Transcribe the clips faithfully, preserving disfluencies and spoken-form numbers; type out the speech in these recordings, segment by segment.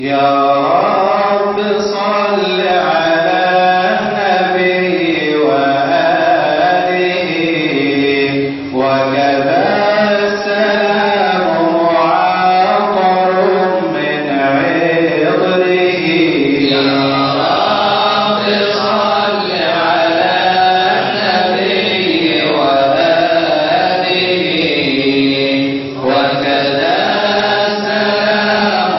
يا رب صل على النبي وآله وكذا السلام معطر من عطره. يا رب صل على النبي وآله وكذا السلام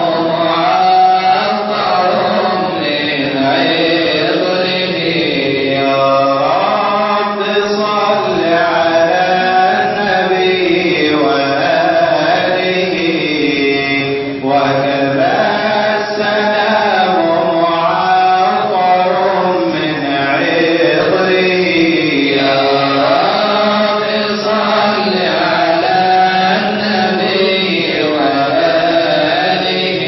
معطر من عطره. يا رب صل على النبي وآله وكذا السلام معطر من عطره. يا رب صل على النبي وآله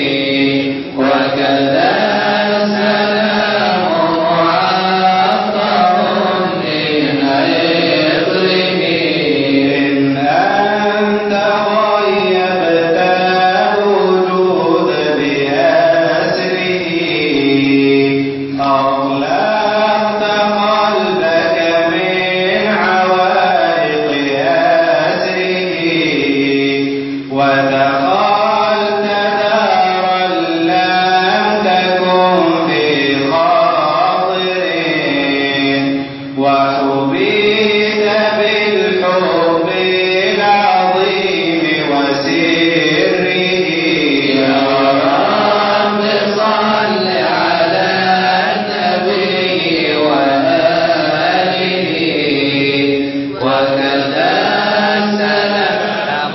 وكذا السلام معطر من عطره. إن أنت غيبت الوجود بأسره أغلقت قلبك من عوائق أسره ودخلت دارا لم تكن في خاطر وحبيت بالحب العظيم وسره. يا رب صل على النبي وآله وكذا السلام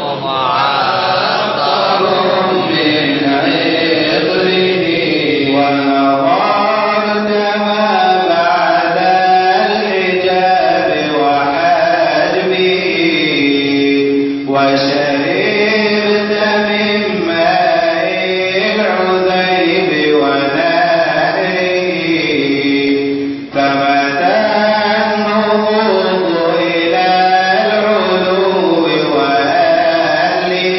معطر من عطره. ونظرت ما بعد الحجاب وحجبه وشربت من ماء العذيب ونهره. فمتى النهوض إلى العلو وأهله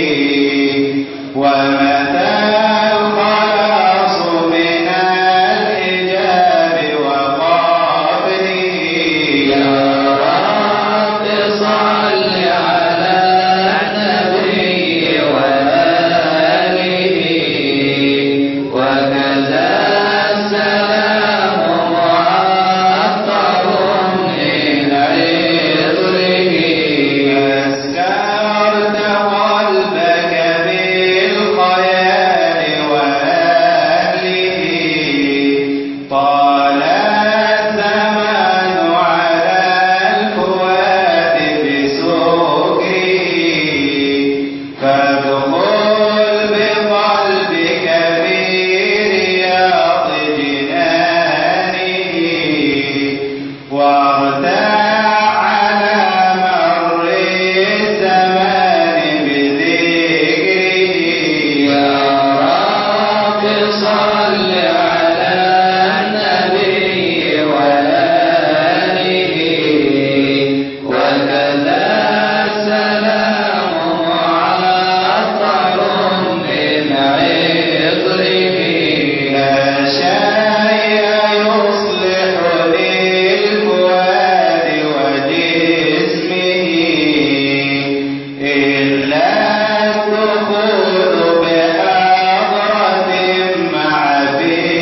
ومتى الخلاص من الحجاب وقابله. يا رب صل على النبي وآله وكذا السلام معطر من عطره. أسكرت قلبك بالخيال وأهله طال الزمان على الفؤاد بسكره. فادخل بقلبك في رياض جنانه وارتاع على مر الزمان بذكره. يا رب صل على النبي وآله وكذا السلام معطر من عطره. لا شيء يصلح للفؤاد وجسمه إلا الدخول بحضرة مع فكره.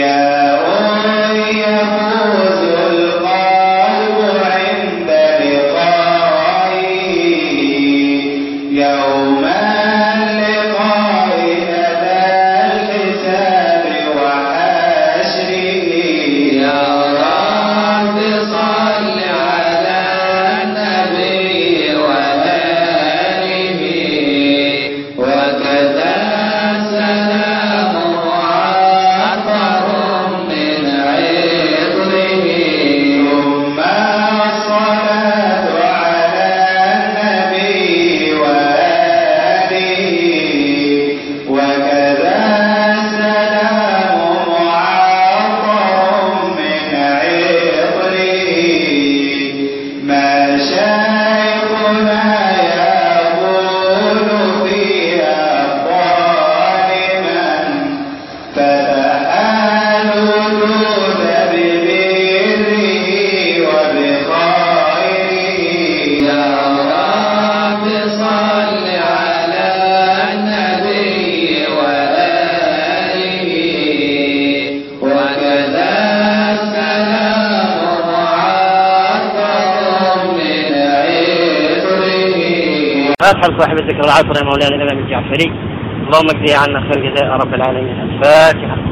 فاتحة صاحب الذكر العصر يا مولانا الإمام الجعفري، اللهم اجزي عنا خير جزاء رب العالمين. الفاتحة.